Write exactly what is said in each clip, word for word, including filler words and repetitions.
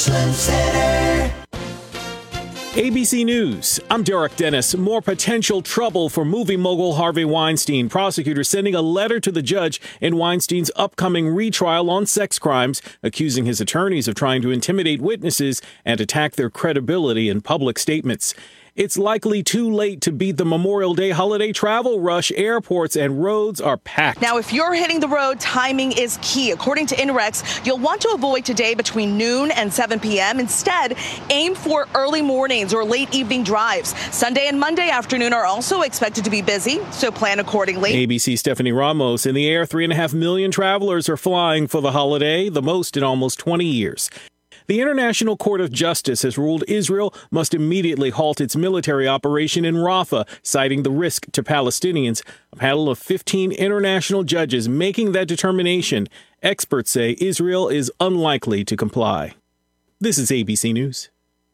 Ashland Center. A B C News, I'm Derek Dennis. More potential trouble for movie mogul Harvey Weinstein. Prosecutors sending a letter to the judge in Weinstein's upcoming retrial on sex crimes, accusing his attorneys of trying to intimidate witnesses and attack their credibility in public statements. It's likely too late to beat the Memorial Day holiday travel rush. Airports and roads are packed. Now, if you're hitting the road, timing is key. According to INREX, you'll want to avoid today between noon and seven p.m. Instead, aim for early mornings or late evening drives. Sunday and Monday afternoon are also expected to be busy, so plan accordingly. A B C's Stephanie Ramos. In the air, three and a half million travelers are flying for the holiday, the most in almost twenty years. The International Court of Justice has ruled Israel must immediately halt its military operation in Rafah, citing the risk to Palestinians. A panel of fifteen international judges making that determination. Experts say Israel is unlikely to comply. This is A B C News.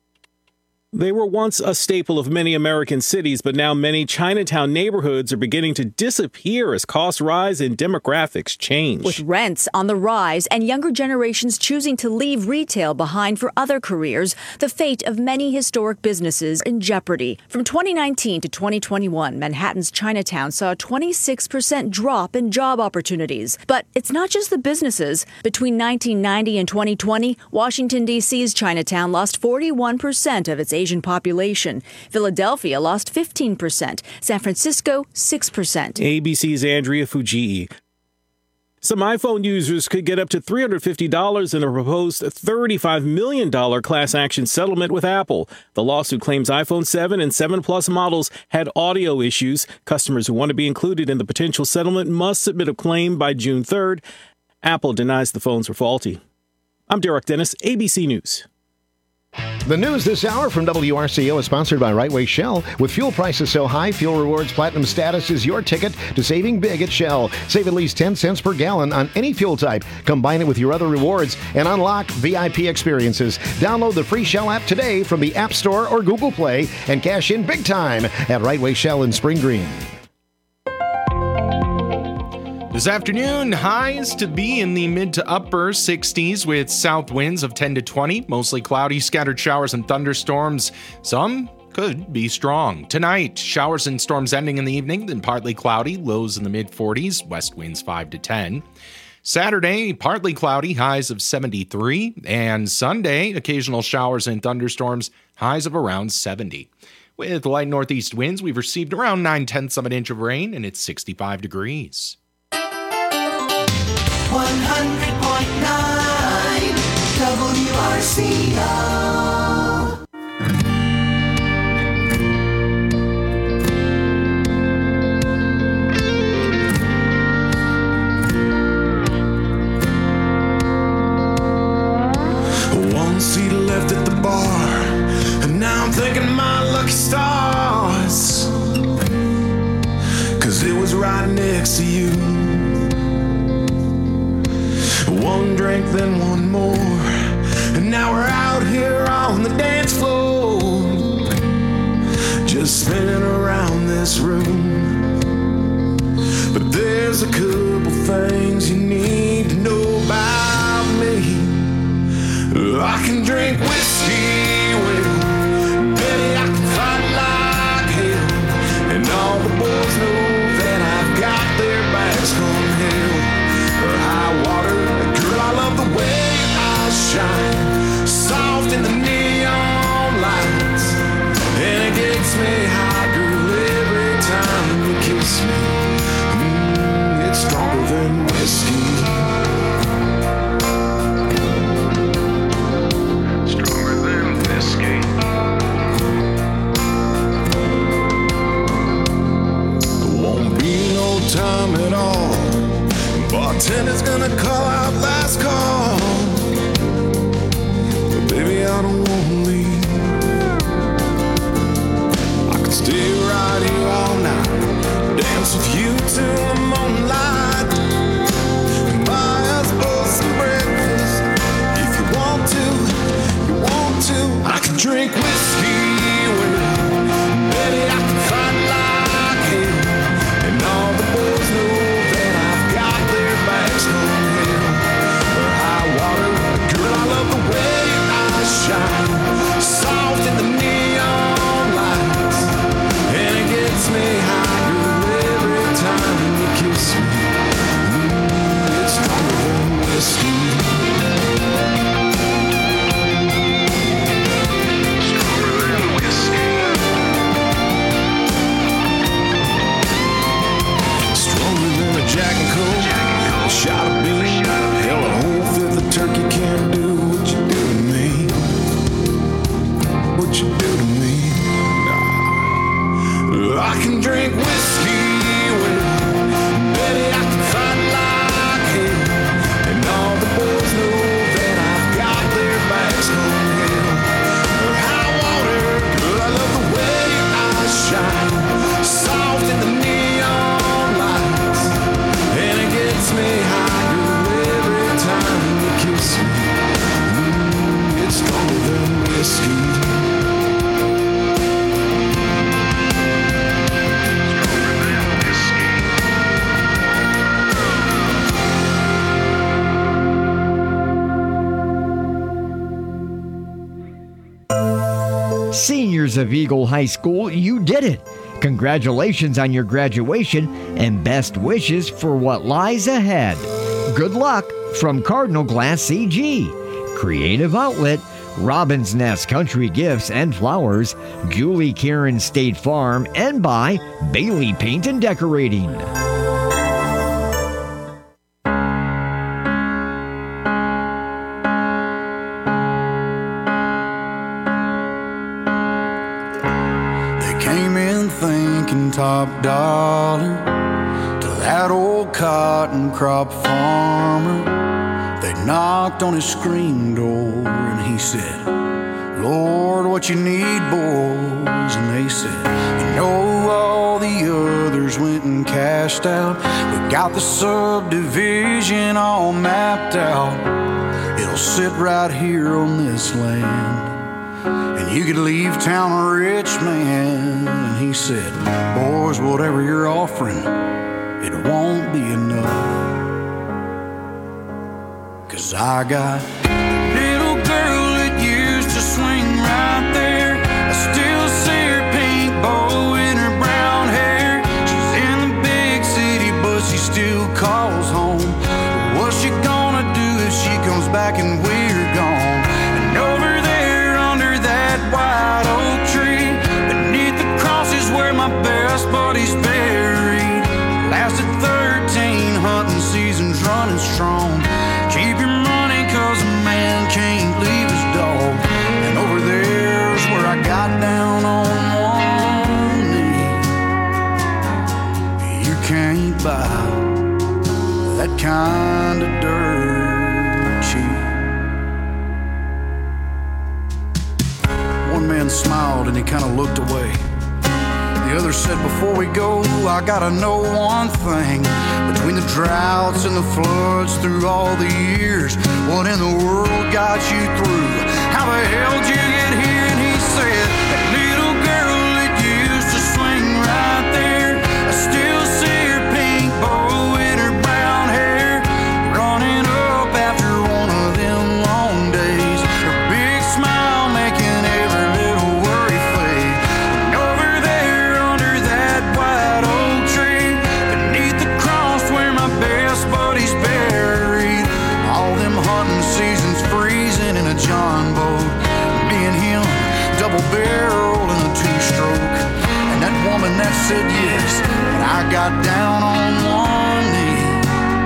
They were once a staple of many American cities, but now many Chinatown neighborhoods are beginning to disappear as costs rise and demographics change. With rents on the rise and younger generations choosing to leave retail behind for other careers, the fate of many historic businesses in jeopardy. From twenty nineteen to twenty twenty-one, Manhattan's Chinatown saw a twenty-six percent drop in job opportunities. But it's not just the businesses. Between nineteen ninety and twenty twenty, Washington, D C's Chinatown lost forty-one percent of its Asian population. Philadelphia lost fifteen percent. San Francisco, six percent. A B C's Andrea Fujii. Some iPhone users could get up to three hundred fifty dollars in a proposed thirty-five million dollars class action settlement with Apple. The lawsuit claims iPhone seven and seven Plus models had audio issues. Customers who want to be included in the potential settlement must submit a claim by June third. Apple denies the phones were faulty. I'm Derek Dennis, A B C News. The news this hour from W R C O is sponsored by Right Way Shell. With fuel prices so high, Fuel Rewards Platinum status is your ticket to saving big at Shell. Save at least ten cents per gallon on any fuel type. Combine it with your other rewards and unlock V I P experiences. Download the free Shell app today from the App Store or Google Play and cash in big time at Right Way Shell in Spring Green. This afternoon, highs to be in the mid to upper sixties with south winds of ten to twenty, mostly cloudy, scattered showers and thunderstorms. Some could be strong. Tonight, showers and storms ending in the evening, then partly cloudy, lows in the mid forties, west winds five to ten. Saturday, partly cloudy, highs of seventy-three, and Sunday, occasional showers and thunderstorms, highs of around seventy. With light northeast winds, we've received around nine-tenths of an inch of rain, and it's sixty-five degrees. one hundred point nine W R C O. One seat left at the bar, and now I'm thanking my lucky stars, 'cause it was right next to you. One drink, then one more, and now we're out here on the dance floor, just spinning around this room. But there's a couple things you need to know about me. I can drink whiskey well, Betty, I can fight like hell, and all the boys know that I've got their backs from hell or high water. I love the way I shine, soft in the neon lights, and it gets me high, girl, every time you kiss me. Mm, it's stronger than whiskey. Stronger than Seniors of Eagle High School, you did it! Congratulations on your graduation and best wishes for what lies ahead. Good luck from Cardinal Glass C G, Creative Outlet, Robin's Nest Country Gifts and Flowers, Julie Karen State Farm, and by Bailey Paint and Decorating. Top dollar to that old cotton crop farmer. They knocked on his screen door and he said, Lord, what you need, boys? And they said, you know, all the others went and cashed out. We got the subdivision all mapped out. It'll sit right here on this land. You could leave town a rich man. And he said, boys, whatever you're offering, it won't be enough. 'Cause I got a little girl that used to swing right there. I still see her pink bow in her brown hair. She's in the big city, but she still calls home. What's she gonna do if she comes back and we're gone? And over white oak tree beneath the cross is where my best buddy's buried. Lasted thirteen hunting seasons running strong. Keep your money 'cause a man can't leave his dog. And over there's where I got down on one knee. You can't buy that kind of dirt cheap. One man smiled and he kind of looked away. The other said, before we go, I gotta know one thing. Between the droughts and the floods through all the years, what in the world got you through? How the hell did you get here? And he said, that little girl that used to swing right there, I still see her pink bow in her brown hair, running up after one of them long days. Her big smile making John boat, me and him, double barrel in a two-stroke. And that woman that said yes, and I got down on one knee.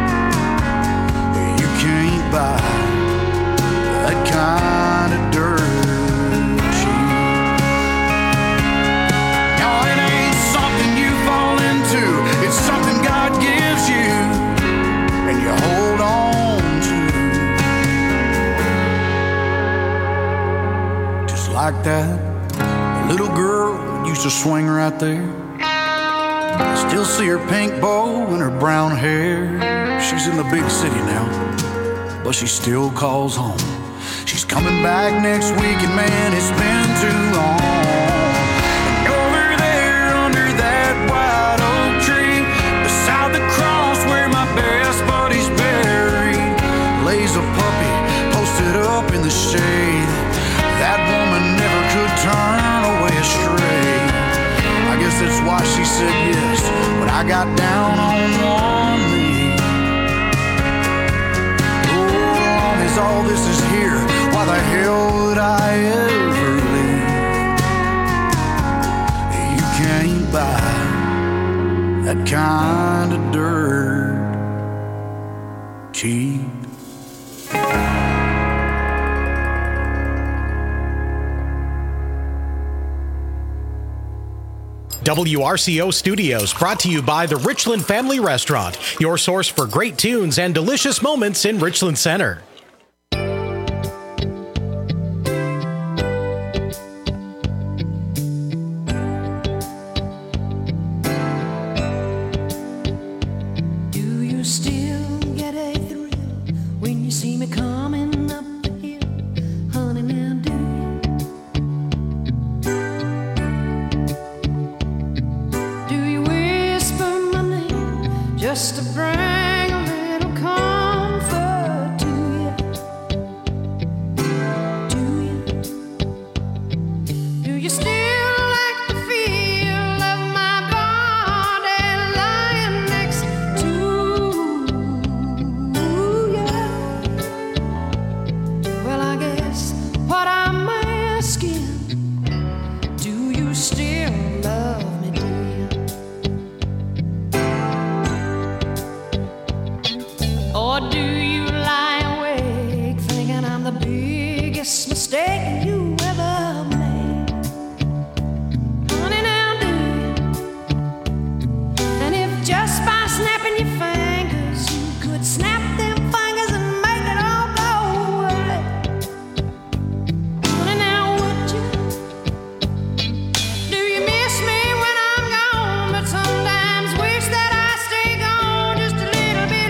You can't buy that kind of dirt cheap. No, it ain't something you fall into. It's something God gives you, and you hold on to. Like that, a little girl used to swing right there. I still see her pink bow and her brown hair. She's in the big city now, but she still calls home. She's coming back next week, and man, it's been too long. And over there under that white oak tree, beside the cross where my best buddy's buried, lays a puppy posted up in the shade. That woman never could turn away astray. I guess that's why she said yes when I got down on one knee. Oh, long as all this is here, why the hell would I ever leave? You can't buy that kind of dirt cheap. W R C O Studios, brought to you by the Richland Family Restaurant, your source for great tunes and delicious moments in Richland Center. Do you still get a thrill when you see me coming up the hill? Honey, now do just to bring a little comfort to you? I'm the biggest mistake you ever made. Honey, now do you? And if just by snapping your fingers you could snap them fingers and make it all go away. Honey, now would you? Do you miss me when I'm gone? But sometimes wish that I stay gone just a little bit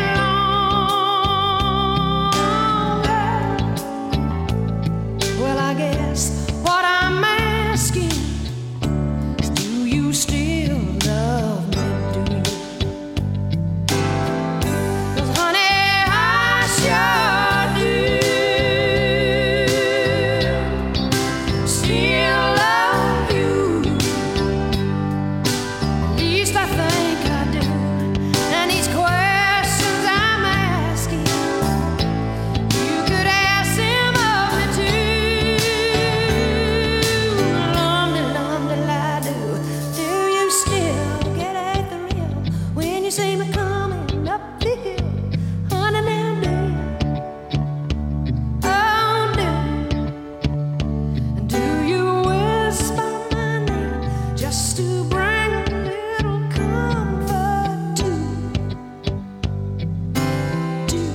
longer. Well, I guess what I'm asking is, do you still love me? Do you? 'Cause honey, I sure do. Still love you. At least I think I do. And these questions I'm asking, you could ask him of me too. Long long till I do. Do you still get a thrill when you see me coming up the hill? Honey, now do you? Oh, do you? And do you whisper my name just to bring a little comfort to me? Do you?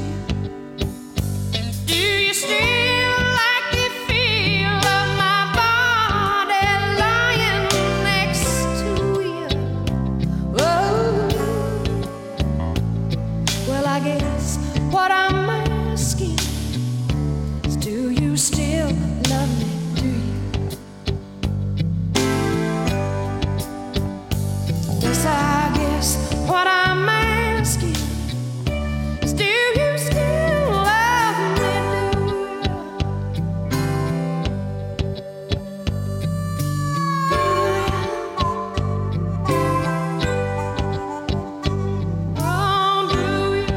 Do you still like the feel of my body lying next to you? Oh, well, I guess what I'm asking is, do you still love me? Do you? Yes, I guess what I'm asking is, do you still love me? Do you? Oh, do you?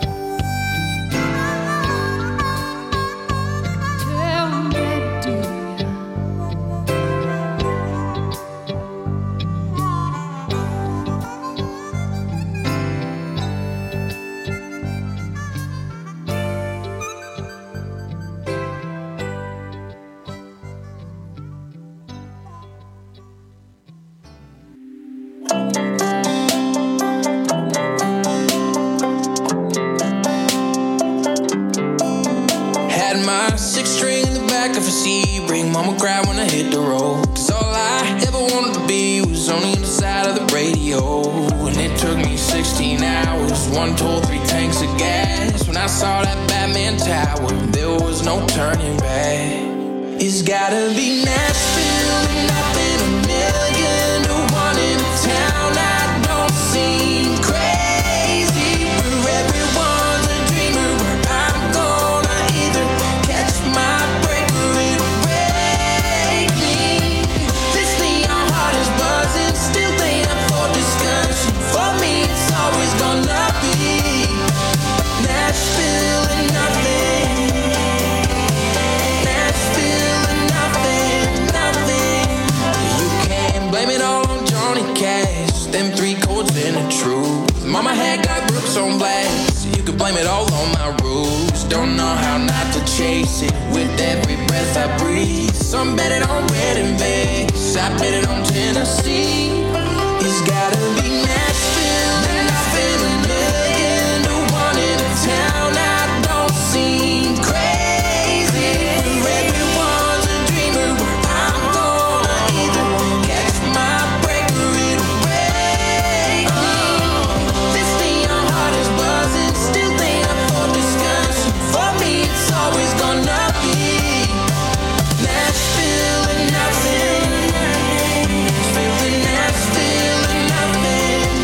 Tell me, do you? Had my six string in the back of a Sebring. Mama cried when I hit the road. Cause all I ever wanted to be was on the other side of the radio. And it took me sixteen hours, one toll, three tanks of gas. When I saw that Batman tower, there was no turning back. It's gotta be Nashville, nothing a million to one in a town. I don't seem crazy, where everyone's a dreamer, where I'm gonna either catch my break or it'll break me. This neon heart is buzzing, still they up for discussion. For me, it's always gonna be Nashville and nothing. Nashville and nothing, nothing. You can't blame it all on Johnny Cash. Them three chords in the truth. Mama had got Brooks on blast. You could blame it all on my rules. Don't know how not to chase it with every breath I breathe. Some bet it on red and Vegas, I bet it on Tennessee. It's gotta be Nashville, nothing a million to one in a town. I don't seem crazy, where everyone's a dreamer, where I'm gonna either catch my break or it'll break me. This neon heart is buzzing, still they up for discussion. For me, it's always gonna be Nashville and nothing. Nashville and Nashville and nothing.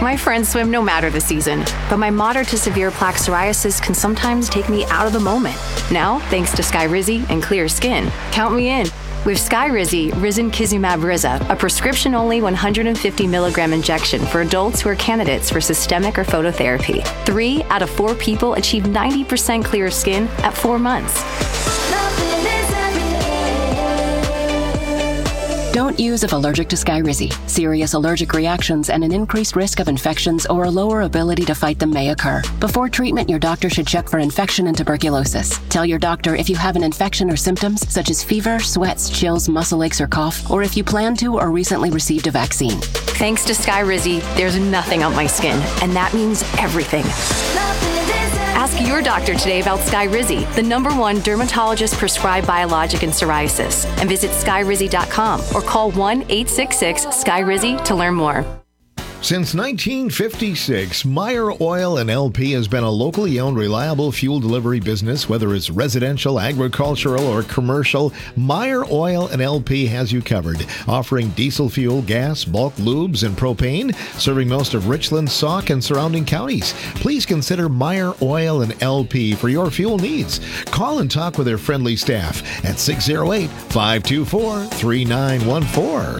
My friends swim no matter the season, but my moderate to severe plaque psoriasis can sometimes take me out of the moment. Now, thanks to Skyrizi and clear skin, count me in. With Skyrizi, Risankizumab Riza, a prescription-only one hundred fifty milligram injection for adults who are candidates for systemic or phototherapy. Three out of four people achieve ninety percent clear skin at four months. Don't use if allergic to Skyrizi. Serious allergic reactions and an increased risk of infections or a lower ability to fight them may occur. Before treatment, your doctor should check for infection and tuberculosis. Tell your doctor if you have an infection or symptoms such as fever, sweats, chills, muscle aches, or cough, or if you plan to or recently received a vaccine. Thanks to Skyrizi, there's nothing on my skin, and that means everything. Ask your doctor today about Skyrizi, the number one dermatologist-prescribed biologic in psoriasis, and visit skyrizi dot com or call one eight six six Skyrizi to learn more. Since nineteen fifty-six, Meyer Oil and L P has been a locally owned, reliable fuel delivery business. Whether it's residential, agricultural, or commercial, Meyer Oil and L P has you covered, offering diesel fuel, gas, bulk lubes, and propane, serving most of Richland, Sauk, and surrounding counties. Please consider Meyer Oil and L P for your fuel needs. Call and talk with their friendly staff at six oh eight, five two four, three nine one four.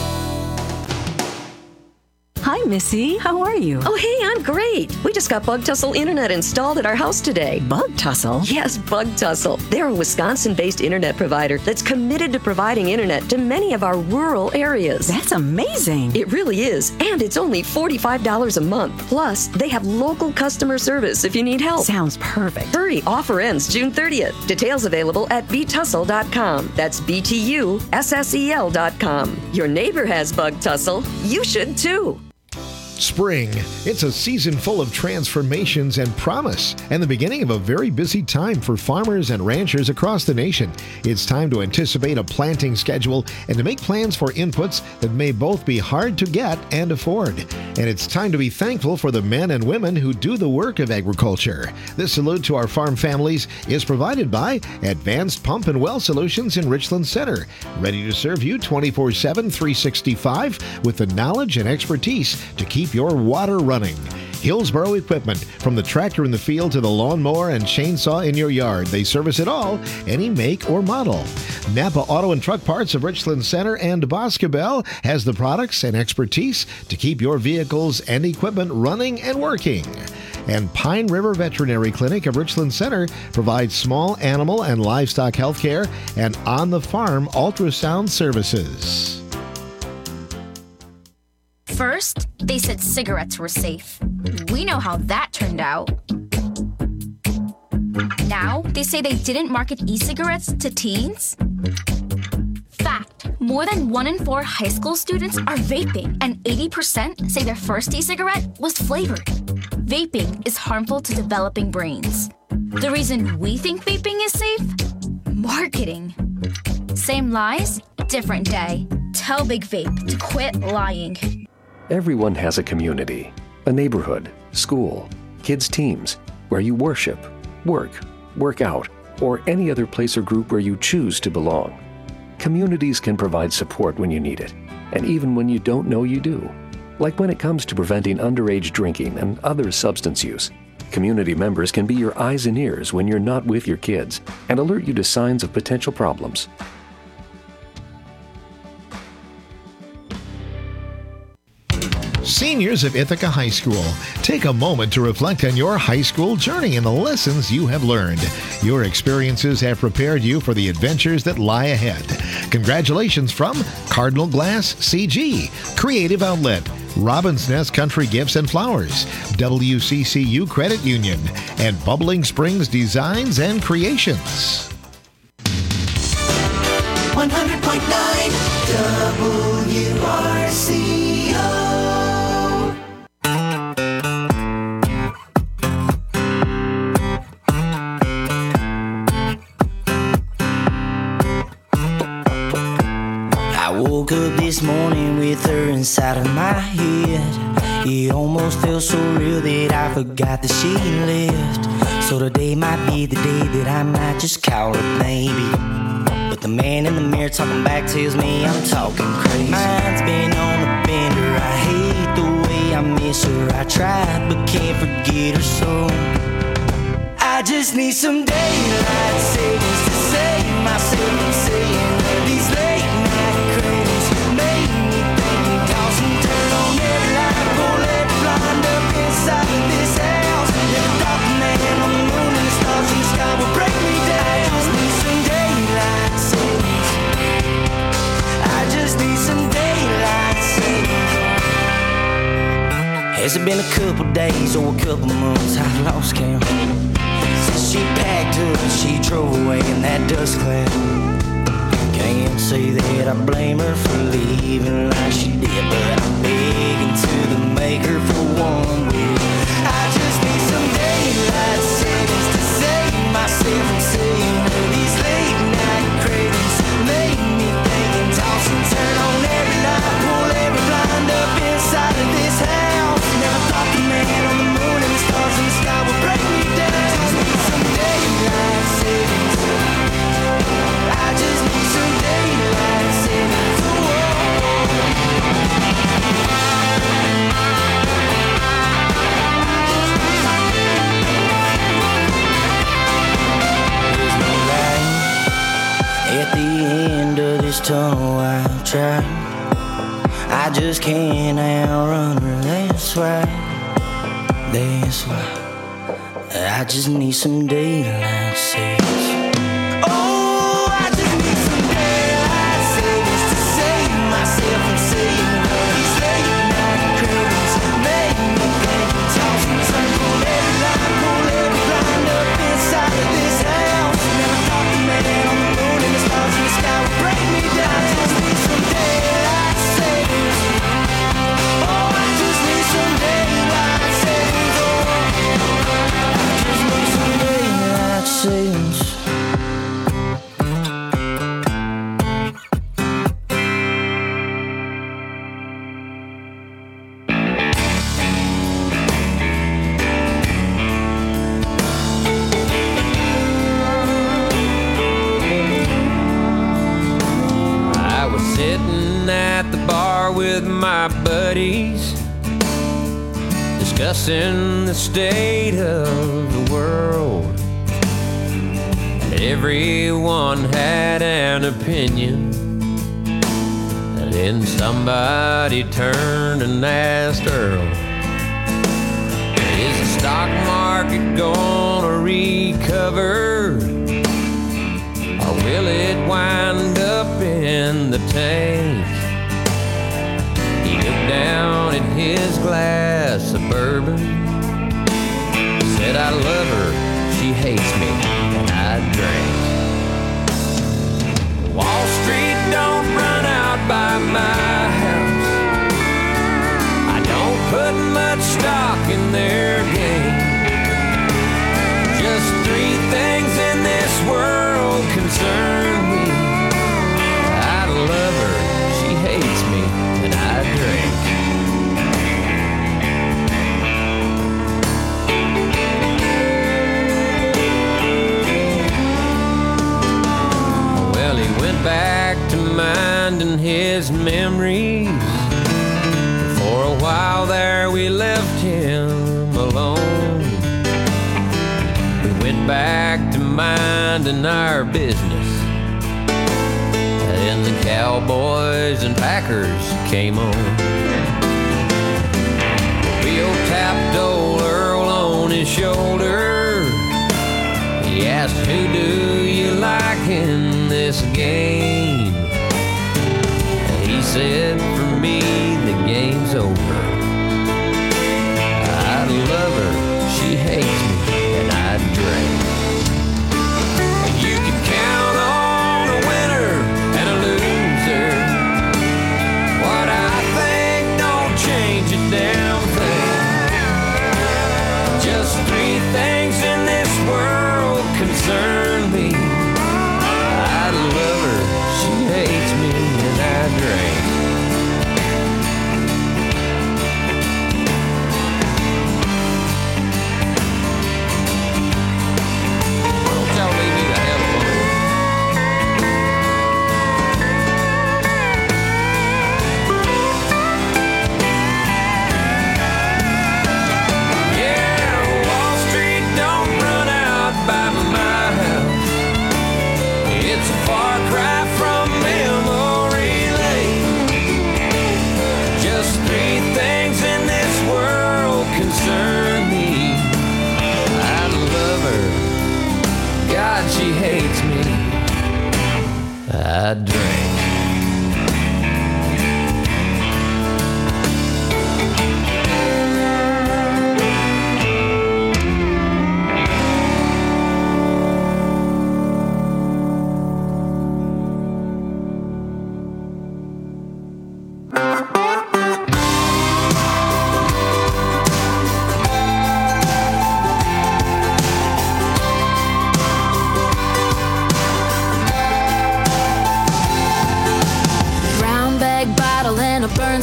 Hi, Missy. How are you? Oh, hey, I'm great. We just got Bug Tussle Internet installed at our house today. Bug Tussle? Yes, Bug Tussle. They're a Wisconsin-based internet provider that's committed to providing internet to many of our rural areas. That's amazing. It really is. And it's only forty-five dollars a month. Plus, they have local customer service if you need help. Sounds perfect. Hurry, offer ends June thirtieth. Details available at b tussle dot com. That's B T U S S E L dot com. Your neighbor has Bug Tussle. You should too. Spring. It's a season full of transformations and promise, and the beginning of a very busy time for farmers and ranchers across the nation. It's time to anticipate a planting schedule and to make plans for inputs that may both be hard to get and afford. And it's time to be thankful for the men and women who do the work of agriculture. This salute to our farm families is provided by Advanced Pump and Well Solutions in Richland Center, ready to serve you twenty-four seven, three sixty-five with the knowledge and expertise to keep your water running. Hillsboro Equipment, from the tractor in the field to the lawnmower and chainsaw in your yard. They service it all, any make or model. Napa Auto and Truck Parts of Richland Center and Boscobel has the products and expertise to keep your vehicles and equipment running and working. And Pine River Veterinary Clinic of Richland Center provides small animal and livestock health care and on-the-farm ultrasound services. First, they said cigarettes were safe. We know how that turned out. Now, they say they didn't market e-cigarettes to teens. Fact, more than one in four high school students are vaping, and eighty percent say their first e-cigarette was flavored. Vaping is harmful to developing brains. The reason we think vaping is safe? Marketing. Same lies, different day. Tell Big Vape to quit lying. Everyone has a community, a neighborhood, school, kids' teams, where you worship, work, work out, or any other place or group where you choose to belong. Communities can provide support when you need it, and even when you don't know you do. Like when it comes to preventing underage drinking and other substance use. Community members can be your eyes and ears when you're not with your kids and alert you to signs of potential problems. Seniors of Ithaca High School, take a moment to reflect on your high school journey and the lessons you have learned. Your experiences have prepared you for the adventures that lie ahead. Congratulations from Cardinal Glass C G, Creative Outlet, Robin's Nest Country Gifts and Flowers, W C C U Credit Union, and Bubbling Springs Designs and Creations. one hundred point nine W R C O. I woke up this morning with her inside of my head. It almost felt so real that I forgot that she left. So today might be the day that I might just call her baby. But the man in the mirror talking back tells me I'm talking crazy. Mine's been on the bender, I hate the way I miss her. I tried but can't forget her so. I just need some daylight savings to save myself from seeing these late night cravings. Make me think and toss and turn on every light, pull every blind up inside of this house. Never thought the man on the moon and the stars in the sky would break me down. I just need some daylight savings. I just need some daylight savings. Has it been a couple days or a couple months? I lost count. Since she packed up and she drove away in that dust cloud. Can't say that I blame her for leaving like she did, but I'm begging to the maker for one week. I just need some daylight savings to save myself from seeing these late night cravings. Make me think and toss and turn on every light, pull every blind up inside of this house. Never thought the man on the moon and the stars in the sky would break me down. Just need some daylight savings. I just need some daylight savings. There's no light at the end of this tunnel. I've tried, I just can't outrun her. That's why, that's why I just need some daylight savings. Oh, I just need some daylight savings to save myself from seeing these late night cravings. Make me think and toss and turn, pull every line, pull every blind up inside of this house. Never thought the man on the moon and the stars in the sky would break me down. Just need some daylight savings. Oh, I just need some daylight savings. Oh, I just need some daylight savings. I was sitting at the bar with my buddies, discussing the state of the world. And everyone had an opinion. And then somebody turned and asked Earl, is the stock market gonna recover? Or will it wind up in the tank? He looked down at his glass of bourbon, said, I love her, she hates me, and I drank. Wall Street don't run out by my house. I don't put much stock in their game. Just three things in this world concern me. I love her, she hates me, and I drink. Well, he went back to minding his memories. For a while there we left him alone. We went back to minding our business. Then the Cowboys and Packers came on. Bill tapped old Earl on his shoulder. He asked, who do you like in this game? And he said, for me, the game's over. I love her, she hates me, and I drink. You can count on a winner and a loser. What I think don't change a damn thing. Just three things in this world concern me. I love her, she hates me, and I drink.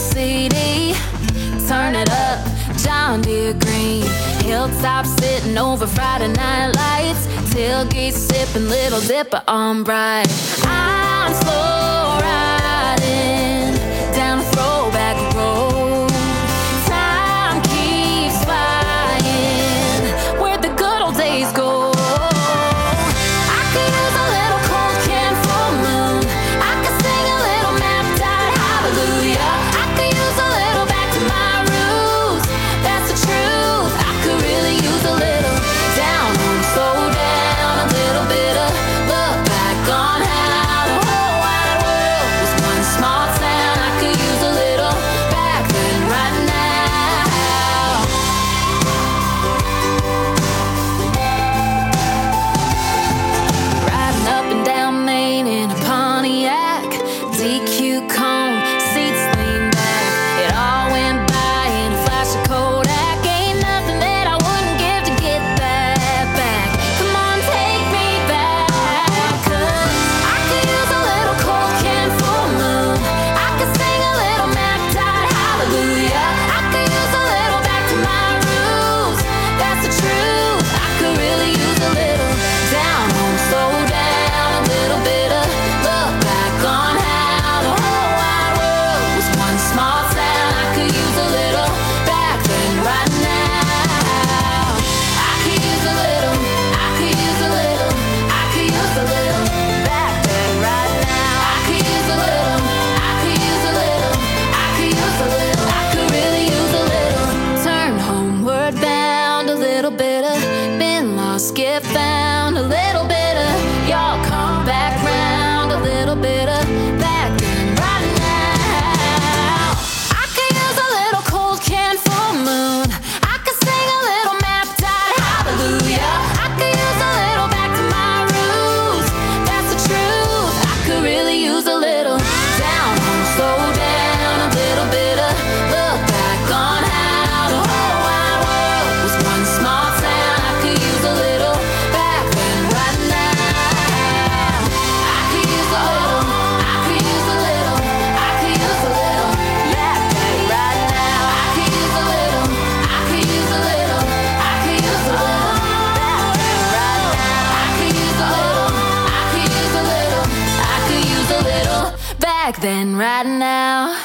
C D. Turn it up, John Deere green. Hilltop sitting over Friday night lights. Tailgate sipping, Little Dipper on bright. I'm slow riding down a throwback road. Time keeps flying, where'd the good old days go? I could use a little cold can full moon. I could sing a little map died hallelujah. I could use a little back to my roots. That's the truth. I could really use a little down on, slow down, a little bit of look back on how the whole wide world was one small town. I could use a little back then, right now. Riding up and down Main in a Pontiac, D Q cone, seats lean back. It all went by in a flash of Kodak. Ain't nothing that I wouldn't give to get that back. Come on, take me back, 'cause I could use a little cold can full moon. I could sing a little map died hallelujah. I could use a little back to my roots. That's the truth. I could really use a little down home, slow down, a little bit of look back on how the whole wide world was one small town. I could use a little back then, right now. I could use a little, I could use a little, I could use a little back then, right now. I could use a little, I could use a little, I could use a little, I could really use a little. Turn homeward bound, a little bit of been lost, get found, a little bit of y'all come back round, a little bit of back then, right now. I could use a little cold can full moon. I could sing a little map died hallelujah. I could use a little back to my roots. That's the truth. I could really use a little down home, slow down, a little bit of look back on how the whole wide world was one small town. I could use a little back then, right now. I could use a little, I could use a little, I could use a little, yeah, back right now. I could use a little, I could use a little, I could use a little, back then, right now. I could use a little, I could use a little, I could use a little, back then, right now.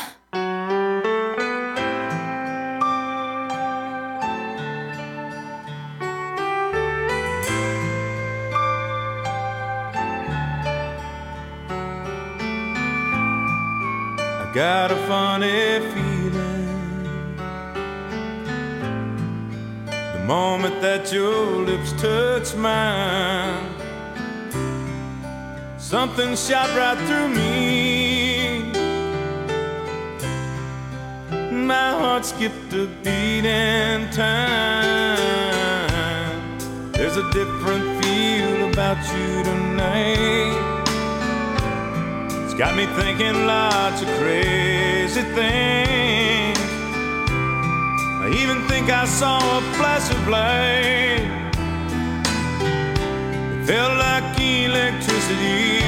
I got a funny feeling the moment that your lips touch mine. Something shot right through me. My heart skipped a beat in time. There's a different feel about you tonight. Got me thinking lots of crazy things. I even think I saw a flash of light. It felt like electricity.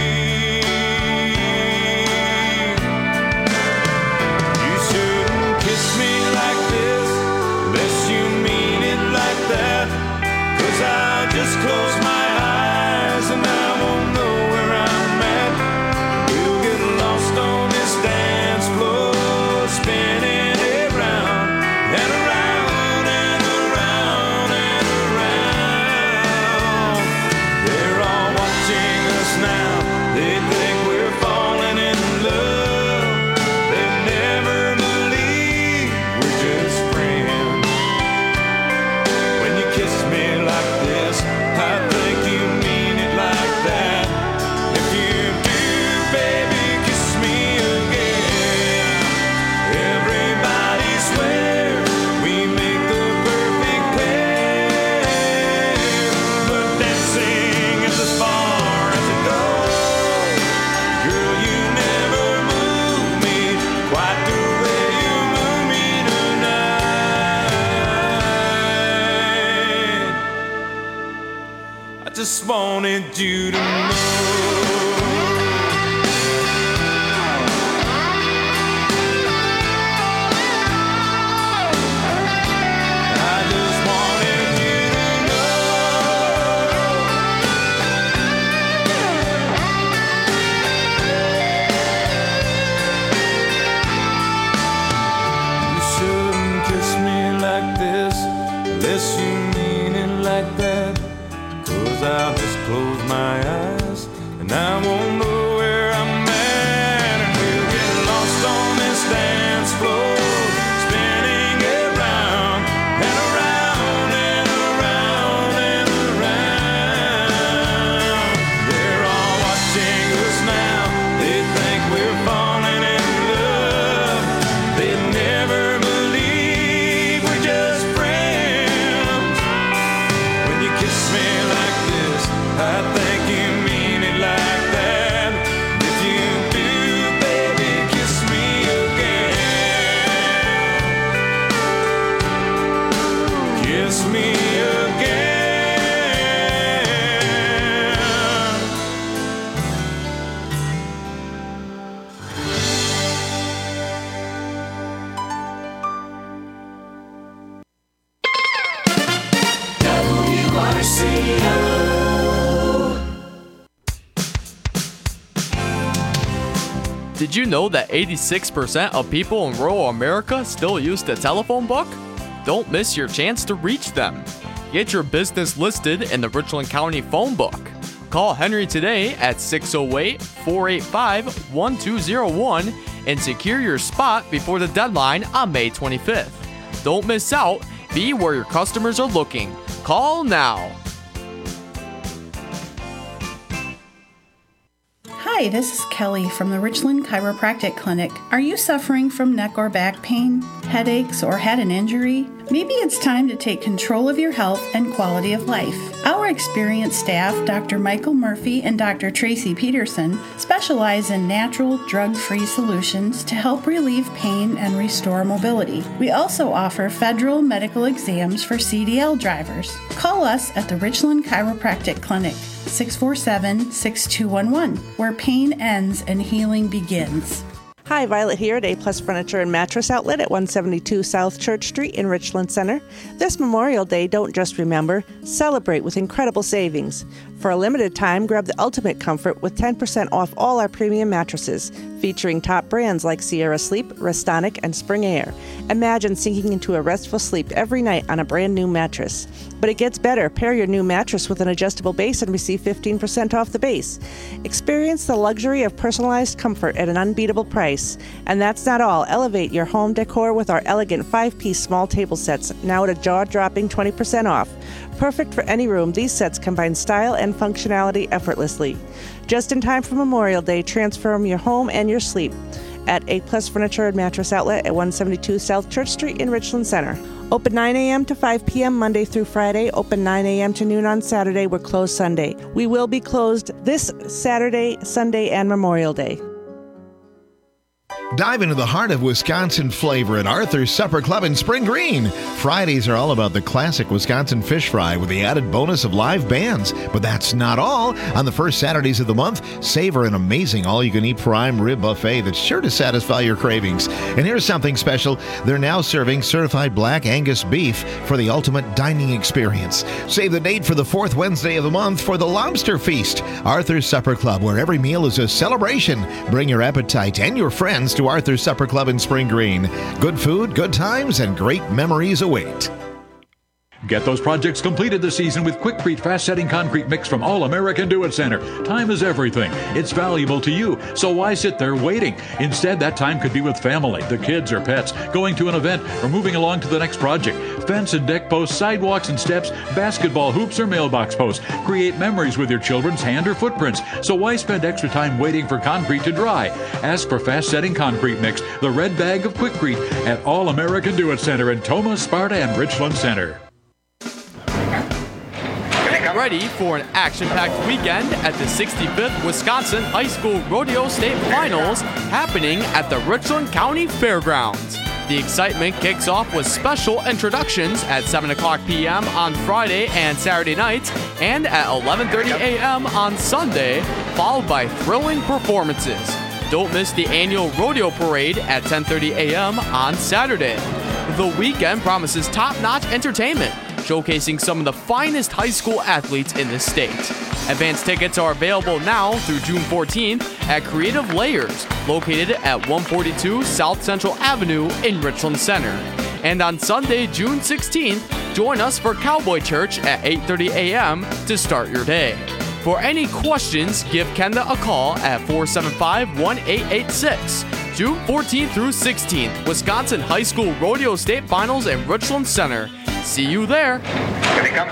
You shouldn't kiss me like this unless you mean it like that. 'Cause I'll just close my eyes and I won't know where I'm at. On this dance floor, spinning around and around and around and around. They're all watching us now. They think we're falling in love. They never believe we're just friends. When you kiss me like this, I think you mean it like that. If you do, baby, just wanted you to know. Did you know that eighty-six percent of people in rural America still use the telephone book? Don't miss your chance to reach them. Get your business listed in the Richland County phone book. Call Henry today at six oh eight, four eight five, one two oh one and secure your spot before the deadline on May twenty-fifth. Don't miss out. Be where your customers are looking. Call now. Hi, this is Kelly from the Richland Chiropractic Clinic. Are you suffering from neck or back pain, headaches, or had an injury? Maybe it's time to take control of your health and quality of life. Our experienced staff, Doctor Michael Murphy and Doctor Tracy Peterson, specialize in natural, drug-free solutions to help relieve pain and restore mobility. We also offer federal medical exams for C D L drivers. Call us at the Richland Chiropractic Clinic, six four seven, six two one one, where pain ends and healing begins. Hi, Violet here at A-Plus Furniture and Mattress Outlet at one seventy-two South Church Street in Richland Center. This Memorial Day, don't just remember, celebrate with incredible savings. For a limited time, grab the ultimate comfort with ten percent off all our premium mattresses, featuring top brands like Sierra Sleep, Restonic, and Spring Air. Imagine sinking into a restful sleep every night on a brand new mattress. But it gets better. Pair your new mattress with an adjustable base and receive fifteen percent off the base. Experience the luxury of personalized comfort at an unbeatable price. And that's not all. Elevate your home decor with our elegant five-piece small table sets, now at a jaw-dropping twenty percent off. Perfect for any room, these sets combine style and functionality effortlessly. Just in time for Memorial Day, transform your home and your sleep at A-Plus Furniture and Mattress Outlet at one seventy-two South Church Street in Richland Center. Open nine a.m. to five p.m. Monday through Friday. Open nine a.m. to noon on Saturday. We're closed Sunday. We will be closed this Saturday, Sunday, and Memorial Day. Dive into the heart of Wisconsin flavor at Arthur's Supper Club in Spring Green. Fridays are all about the classic Wisconsin fish fry with the added bonus of live bands. But that's not all. On the first Saturdays of the month, savor an amazing all-you-can-eat prime rib buffet that's sure to satisfy your cravings. And here's something special. They're now serving certified black Angus beef for the ultimate dining experience. Save the date for the fourth Wednesday of the month for the Lobster Feast. Arthur's Supper Club, where every meal is a celebration. Bring your appetite and your friends to Arthur's Supper Club in Spring Green. Good food, good times, and great memories await. Get those projects completed this season with Quikrete fast-setting concrete mix from All American Do-It Center. Time is everything. It's valuable to you, so why sit there waiting? Instead, that time could be with family, the kids or pets, going to an event, or moving along to the next project. Fence and deck posts, sidewalks and steps, basketball hoops or mailbox posts. Create memories with your children's hand or footprints. So why spend extra time waiting for concrete to dry? Ask for fast-setting concrete mix, the red bag of Quikrete, at All American Do-It Center in Tomah, Sparta, and Richland Center. Get ready for an action-packed weekend at the sixty-fifth Wisconsin High School Rodeo State Finals happening at the Richland County Fairgrounds. The excitement kicks off with special introductions at seven o'clock p.m. on Friday and Saturday nights and at eleven thirty a.m. on Sunday, followed by thrilling performances. Don't miss the annual rodeo parade at ten thirty a.m. on Saturday. The weekend promises top-notch entertainment, showcasing some of the finest high school athletes in the state. Advance tickets are available now through June fourteenth at Creative Layers, located at one forty-two South Central Avenue in Richland Center. And on Sunday, June sixteenth, join us for Cowboy Church at eight thirty a.m. to start your day. For any questions, give Kenda a call at four seven five, one eight eight six. June fourteenth through sixteenth, Wisconsin High School Rodeo State Finals in Richland Center. See you there. Here they come.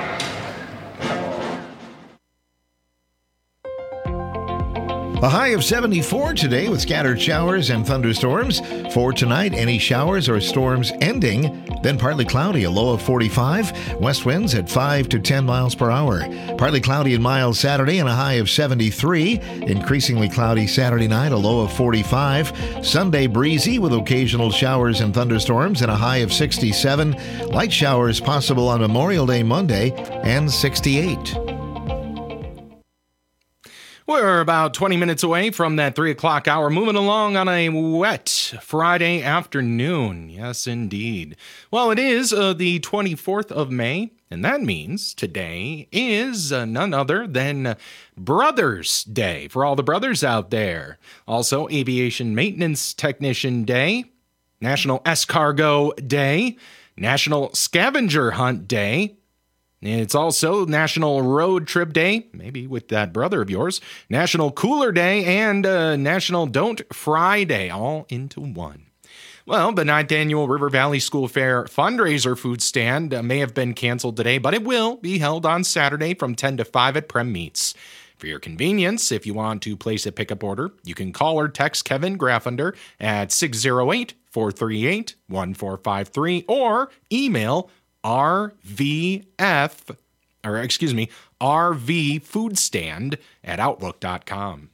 A high of seventy-four today with scattered showers and thunderstorms. For tonight, any showers or storms ending. Then partly cloudy, a low of forty-five. West winds at five to ten miles per hour. Partly cloudy and mild Saturday and a high of seventy-three. Increasingly cloudy Saturday night, a low of forty-five. Sunday breezy with occasional showers and thunderstorms and a high of sixty-seven. Light showers possible on Memorial Day Monday and sixty-eight. We're about twenty minutes away from that three o'clock hour, moving along on a wet Friday afternoon. Yes, indeed. Well, it is uh, the twenty-fourth of May, and that means today is uh, none other than Brothers Day for all the brothers out there. Also, Aviation Maintenance Technician Day, National Escargot Day, National Scavenger Hunt Day. It's also National Road Trip Day, maybe with that brother of yours, National Cooler Day, and uh, National Don't Fry Day, all into one. Well, the ninth Annual River Valley School Fair fundraiser food stand uh, may have been canceled today, but it will be held on Saturday from ten to five at Prem Meats. For your convenience, if you want to place a pickup order, you can call or text Kevin Graffunder at six oh eight, four three eight, one four five three or email R V F, or excuse me, R V Food Stand at outlook dot com.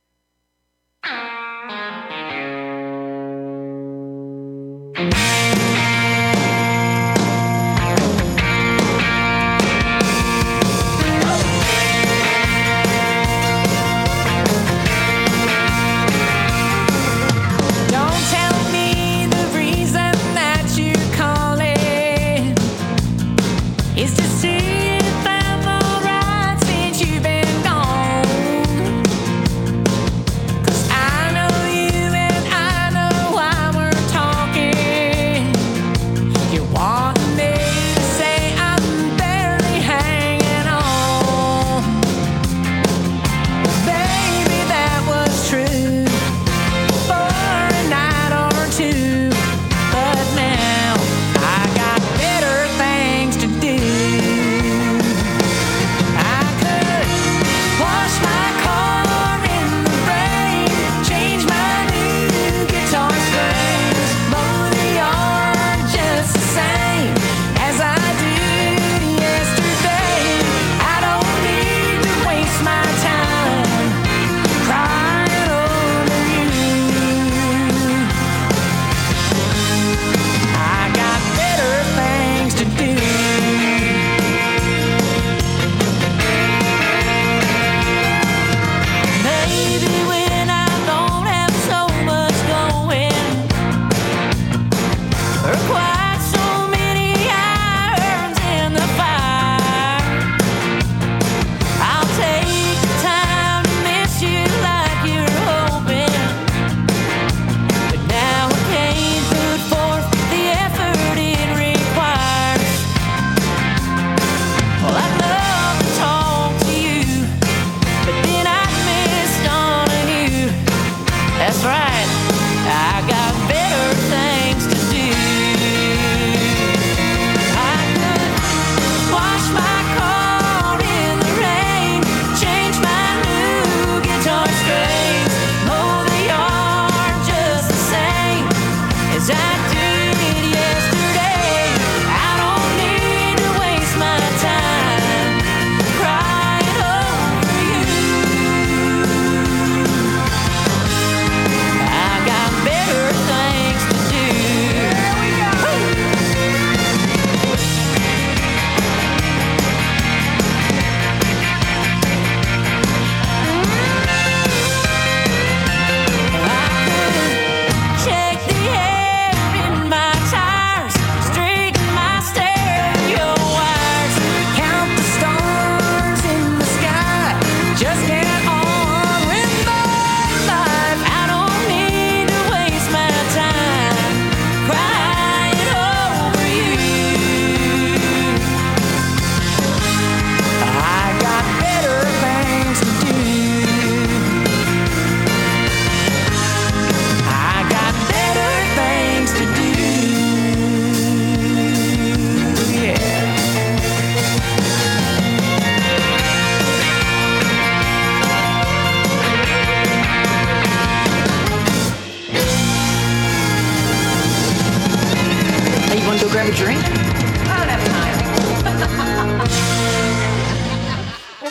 grab a drink? I don't have time.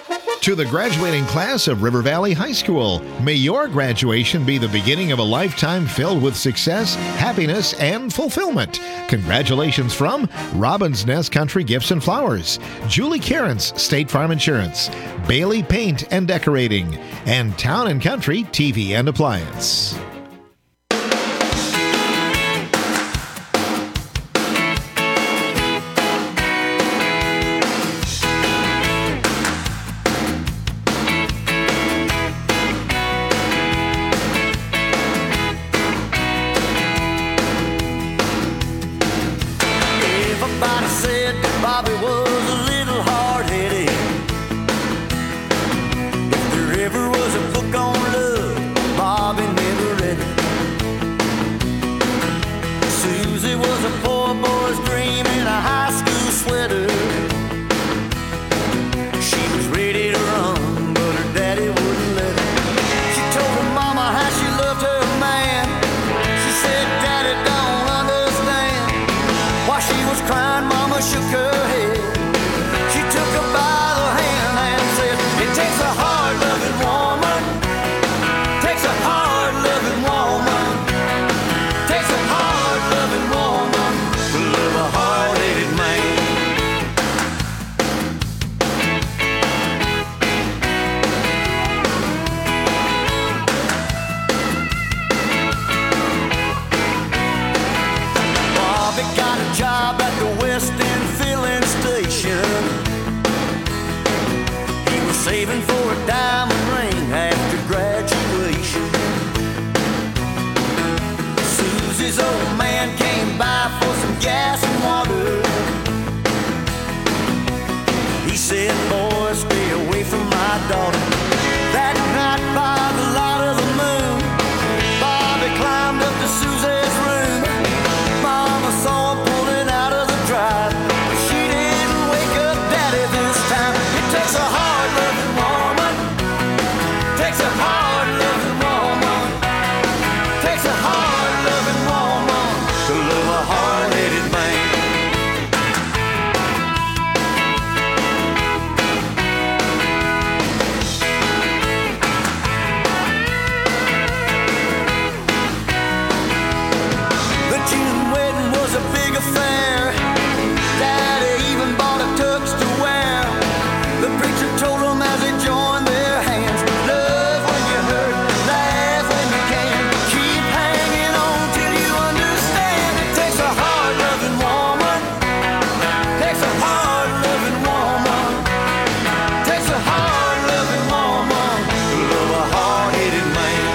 To the graduating class of River Valley High School, may your graduation be the beginning of a lifetime filled with success, happiness, and fulfillment. Congratulations from Robin's Nest Country Gifts and Flowers, Julie Cairns, State Farm Insurance, Bailey Paint and Decorating, and Town and Country T V and Appliance. Everybody said that Bobby was a little hard-headed. If there ever was a book on love, Bobby never read it. Susie was a poor boy's dream in a high school sweater. She was ready to run, but her daddy wouldn't let her. She told her mama how she loved her man. She said, Daddy don't understand. While she was crying, Mama shook her head. She took her by the hand and said, it takes a hard-loving woman, takes a hard-loving woman, takes a hard-loving woman to love a hard-headed man. Bobby got a job at the West End filling station. He was saving for a diamond ring after graduation. Susie's old man came by for some gas and water. He said, boy, stay away from my daughter. That night by the light of the moon, Bobby climbed up to Susie's room. Mama saw him pulling out of the drive, but she didn't wake up Daddy this time. It takes a hard-loving woman, takes a hard-loving woman, takes a hard-loving woman to love a hard-headed man. The June wedding was a big affair. Daddy even bought a tux to wear. The preacher told them as they joined their hands, love when you hurt, laugh when you can. Keep hanging on till you understand. It takes a hard-loving woman, takes a hard-loving woman, takes a hard-loving woman to love a hard-headed man.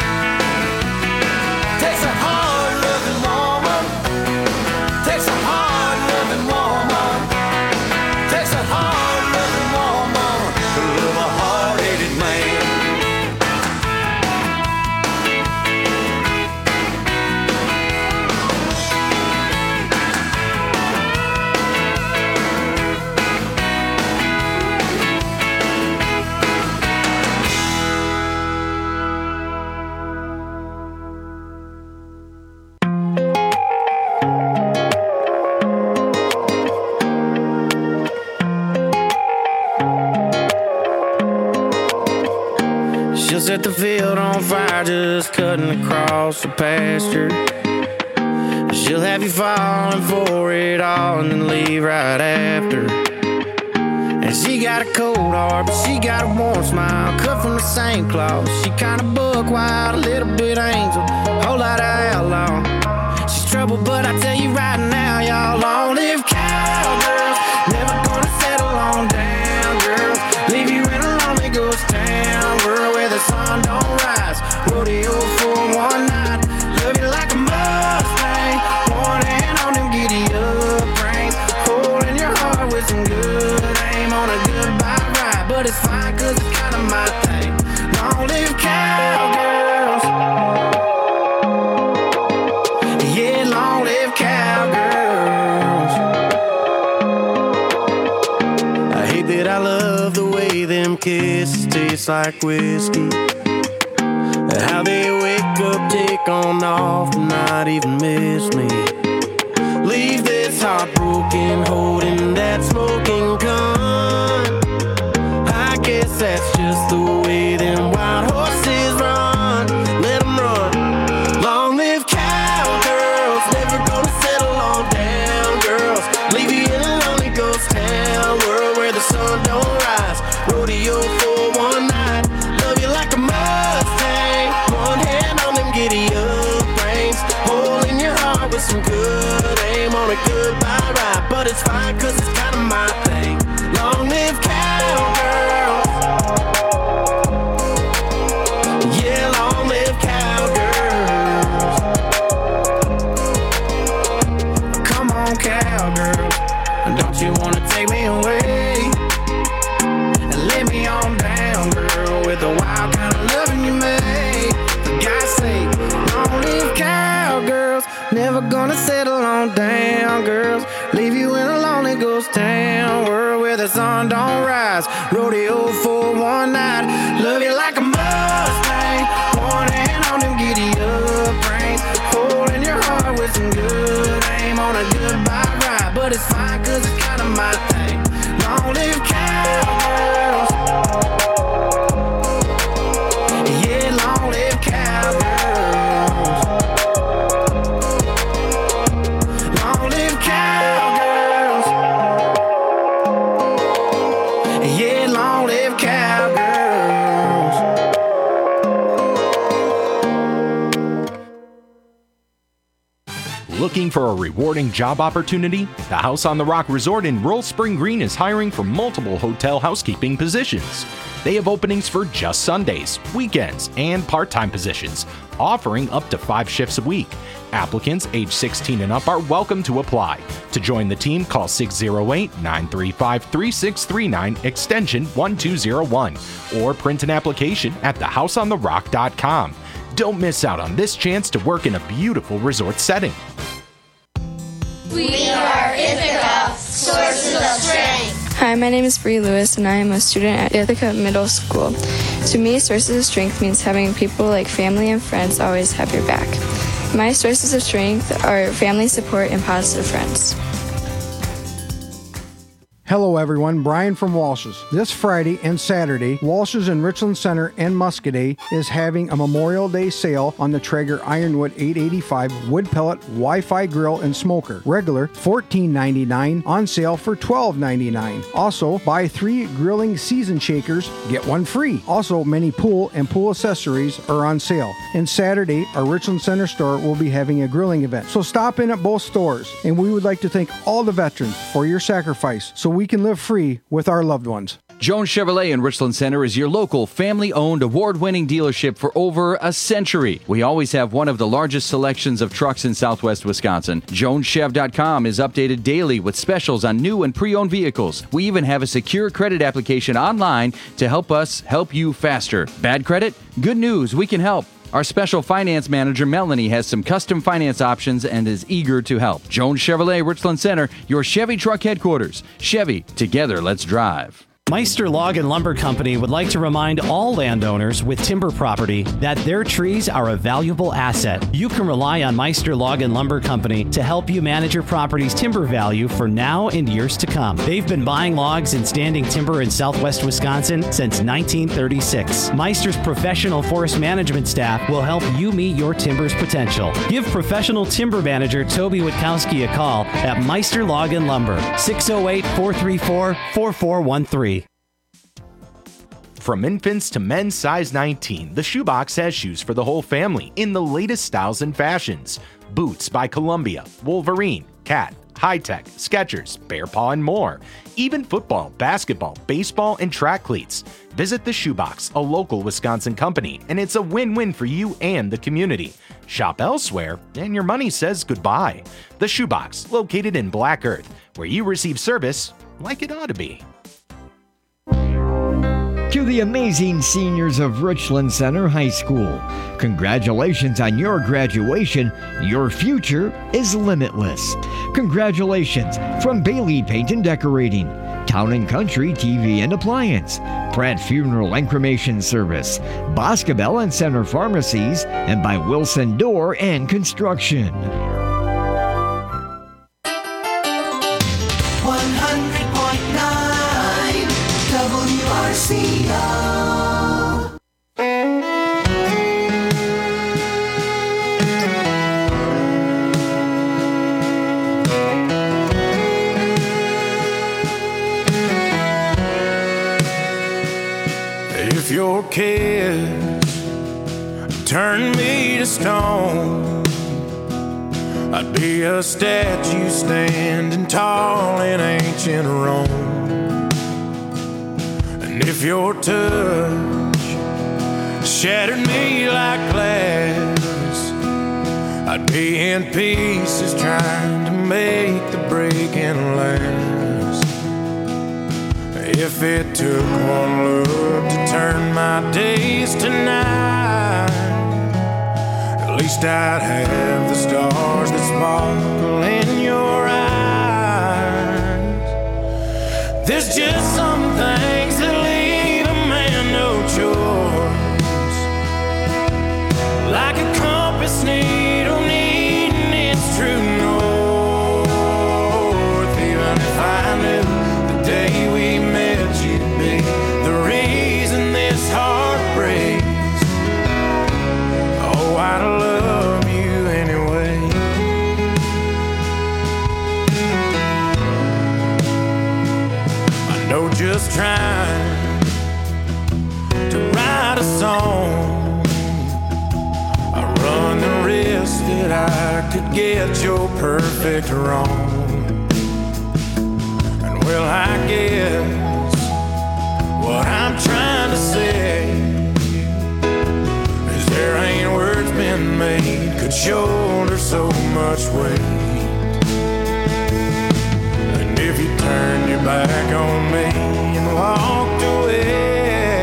Takes a hard-loving woman, takes a hard-loving woman, takes a hard-loving woman to love a hard-headed man. She'll set the field on fire just cutting across the pasture. She'll have you falling for it all and then leave right after. And she got a cold heart, but she got a warm smile, cut from the same cloth. She kinda buck wild, a little bit angel, whole lot of outlaw. She's trouble, but I tell you right now, y'all, long live cowgirls. Never gonna settle on down, girls. Leave you in a lonely ghost town, girl, where the sun don't rise. Rodeo for one night, love you like a Mustang. One hand on them giddy up reins, holding your heart with some good aim on a goodbye ride. But it's fine, cause it's kinda my thing. Long live cowgirls. Yeah, long live cowgirls. I hate that I love the way them kisses taste like whiskey. How they wake up, take on off, and not even miss me. Leave this heartbroken, holding that smoking gun. I guess that just the way them wild horses run. Let them run. Long live cowgirls, never gonna settle on down girls. Leave you in a lonely ghost town world where the sun don't rise. Rodeo for one night, love you like a Mustang. One hand on them giddy up reins, hole in your heart with some good aim on a goodbye ride. But it's fine cause it's kinda my thing. Long live cowgirls. Yeah, long live cowgirls. Come on, cowgirls. Don't you wanna take me away and lay me on down, girl, with the wild kind of loving you made. For God's sake, long live cowgirls. Never gonna settle on down, girls. Leave you in a lonely ghost town world where the sun don't rise. Rodeo for one night, love you like a Mustang. One hand on them giddy up reins, holding your heart with some good aim on a goodbye ride. But it's fine cause it's kinda my thing. Long live cowgirls. Yeah, long live cowgirls. Long live cowgirls. Yeah, long live cowgirls. Looking for a rewarding job opportunity? The House on the Rock Resort in Royal Spring Green is hiring for multiple hotel housekeeping positions. They have openings for just Sundays, weekends, and part-time positions, offering up to five shifts a week. Applicants age sixteen and up are welcome to apply. To join the team, call six oh eight, nine three five, three six three nine, extension one two oh one, or print an application at the house on the rock dot com. Don't miss out on this chance to work in a beautiful resort setting. We are Ithaca, sources of strength. Hi, my name is Bree Lewis, and I am a student at Ithaca Middle School. To me, sources of strength means having people like family and friends always have your back. My sources of strength are family support and positive friends. Hello everyone, Brian from Walsh's. This Friday and Saturday, Walsh's in Richland Center and Muscoda is having a Memorial Day sale on the Traeger Ironwood eight eighty-five wood pellet Wi-Fi grill and smoker. Regular fourteen ninety-nine, on sale for twelve ninety-nine. Also, buy three grilling season shakers, get one free. Also, many pool and pool accessories are on sale. And Saturday, our Richland Center store will be having a grilling event. So stop in at both stores, and we would like to thank all the veterans for your sacrifice so we can live free with our loved ones. Jones Chevrolet in Richland Center is your local family-owned, award-winning dealership for over a century. We always have one of the largest selections of trucks in southwest Wisconsin. Jones Chev dot com is updated daily with specials on new and pre-owned vehicles. We even have a secure credit application online to help us help you faster. Bad credit? Good news, we can help. Our special finance manager, Melanie, has some custom finance options and is eager to help. Jones Chevrolet, Richland Center, your Chevy truck headquarters. Chevy, together, let's drive. Meister Log and Lumber Company would like to remind all landowners with timber property that their trees are a valuable asset. You can rely on Meister Log and Lumber Company to help you manage your property's timber value for now and years to come. They've been buying logs and standing timber in southwest Wisconsin since nineteen thirty-six. Meister's professional forest management staff will help you meet your timber's potential. Give professional timber manager Toby Witkowski a call at Meister Log and Lumber, six oh eight, four three four, four four one three. From infants to men's size nineteen, the Shoebox has shoes for the whole family in the latest styles and fashions. Boots by Columbia, Wolverine, Cat, High Tech, Skechers, Bear Paw, and more. Even football, basketball, baseball, and track cleats. Visit the Shoebox, a local Wisconsin company, and it's a win-win for you and the community. Shop elsewhere, and your money says goodbye. The Shoebox, located in Black Earth, where you receive service like it ought to be. To the amazing seniors of Richland Center High School, congratulations on your graduation. Your future is limitless. Congratulations from Bailey Paint and Decorating, Town and Country T V and Appliance, Pratt Funeral and Cremation Service, Boscobel and Center Pharmacies, and by Wilson Door and Construction. one hundred point nine W R C O your kiss turned me to stone, I'd be a statue standing tall in ancient Rome. And if your touch shattered me like glass, I'd be in pieces trying to make the breaking last. If it took one look to turn my days to night, at least I'd have the stars that sparkle in your eyes. There's just some things that leave a man no choice, like a compass needle needing its true north. Even if I knew the day we met you'd be the reason this heart breaks, oh, I'd love you anyway. I know just trying to write a song, I run the risk that I could get your perfect wrong. And well, I guess what I'm trying to say is there ain't words been made could shoulder so much weight. And if you turned your back on me and walked away,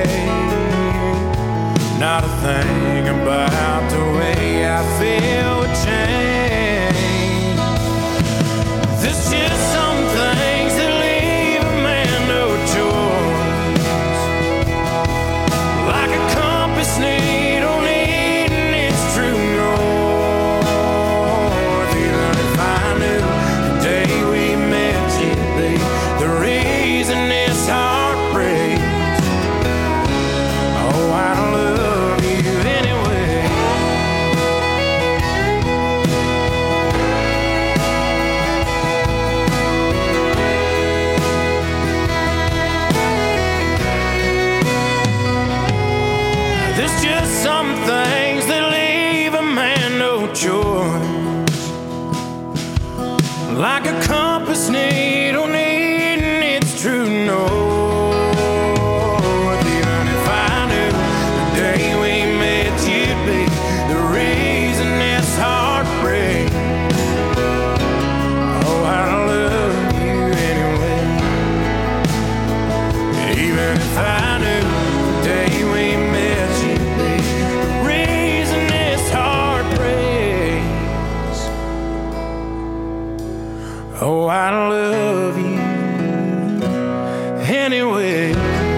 not a thing about the way I feel would change. There's just some things that leave a man no choice, like a compass needle needing its true north. Even if I knew the day we met you'd be the reason this heart breaks, oh, I'd love you anyway. There's just some things that leave a man no choice, like a compass needle needing its true north. Even if I knew the day we met you'd be the reason this heart breaks, oh, I'd love you anyway. Even if I knew the day we met you'd be the reason this heart breaks, oh, I'd love you anyway.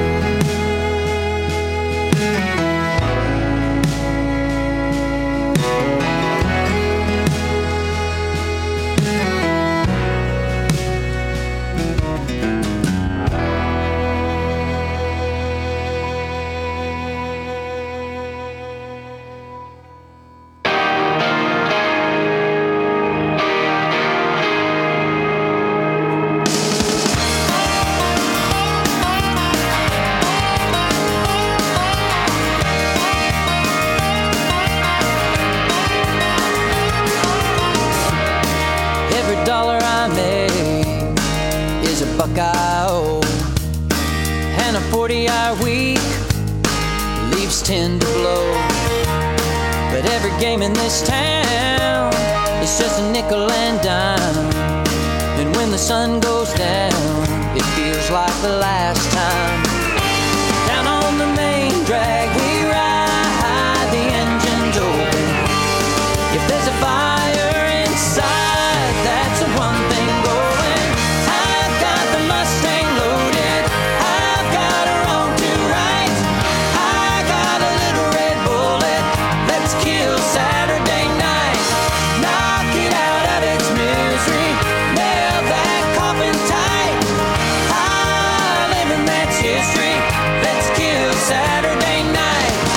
Every dollar I make is a buck I owe, and a forty-hour week leaves ten to blow. But every game in this town is just a nickel and dime, and when the sun goes down, it feels like the last time. Down on the main drag we ride, the engine's open. If there's a fire inside, that's the one thing going. I've got the Mustang loaded, I've got her on to right, I got a little red bullet, let's kill Saturday night. Knock it out of its misery, nail that coffin tight. I live and that's history, let's kill Saturday night.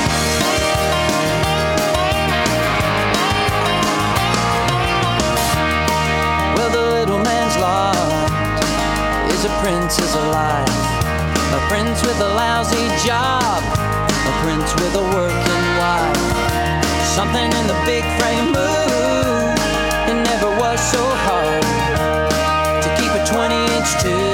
Well, the little man's lot is a princess alive, a prince with a lousy job, a prince with a working wife. Something in the big frame moved. It never was so hard to keep a twenty inch tube